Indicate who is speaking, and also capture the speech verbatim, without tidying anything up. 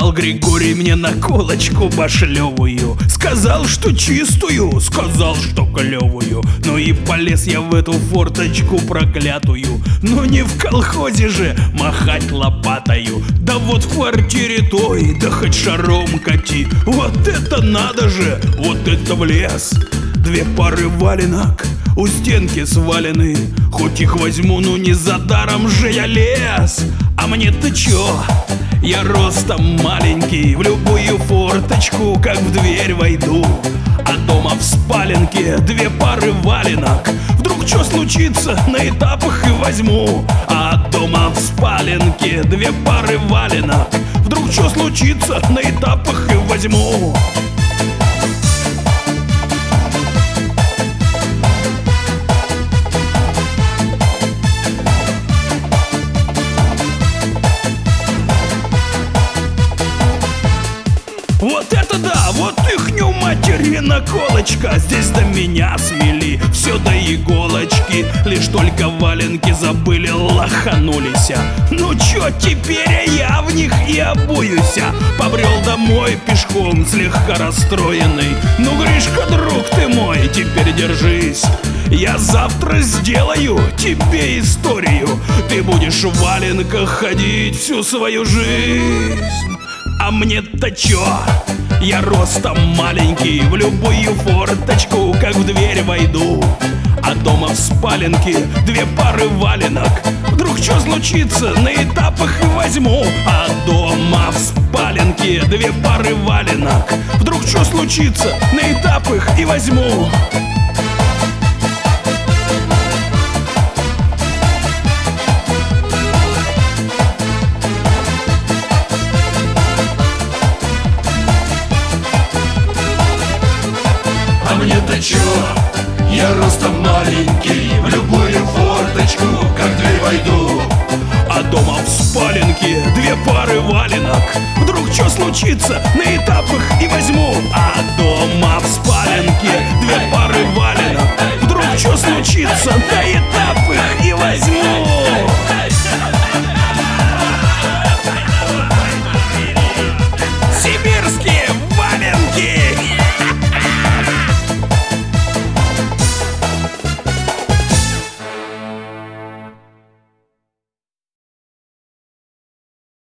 Speaker 1: Дал Григорий мне наколочку башлевую, сказал, что чистую, сказал, что клевую. Ну и полез я в эту форточку проклятую. Но не в колхозе же махать лопатою. Да вот в квартире той, да хоть шаром кати. Вот это надо же, вот это в лес. Две пары валенок у стенки свалены. Хоть их возьму, ну не за даром же я лез. А мне-то чё? Я ростом маленький, в любую форточку, как в дверь войду. А дома в спаленке две пары валенок. Вдруг чё случится, на этапах и возьму. А дома в спаленке две пары валенок. Вдруг чё случится, на этапах и возьму. Вот это да, вот ихню матери наколочка. Здесь до меня свели все до иголочки. Лишь только валенки забыли, лоханулись. Ну чё, теперь я в них и обуюся. Побрел домой пешком, слегка расстроенный. Ну, Гришка, друг ты мой, теперь держись. Я завтра сделаю тебе историю. Ты будешь в валенках ходить всю свою жизнь. А мне-то чё? Я ростом маленький, в любую форточку, как в дверь войду. А дома в спаленке две пары валенок. Вдруг чё случится, на этапах и возьму. А дома в спаленке две пары валенок. Вдруг чё случится, на этапах и возьму.
Speaker 2: А мне-то чё? Я ростом маленький, в любую форточку, как дверь войду.
Speaker 1: А дома в спаленке две пары валенок. Вдруг чё случится, на этапах и возьму. А дома в спаленке две пары валенок. Вдруг чё случится, на этапах и возьму.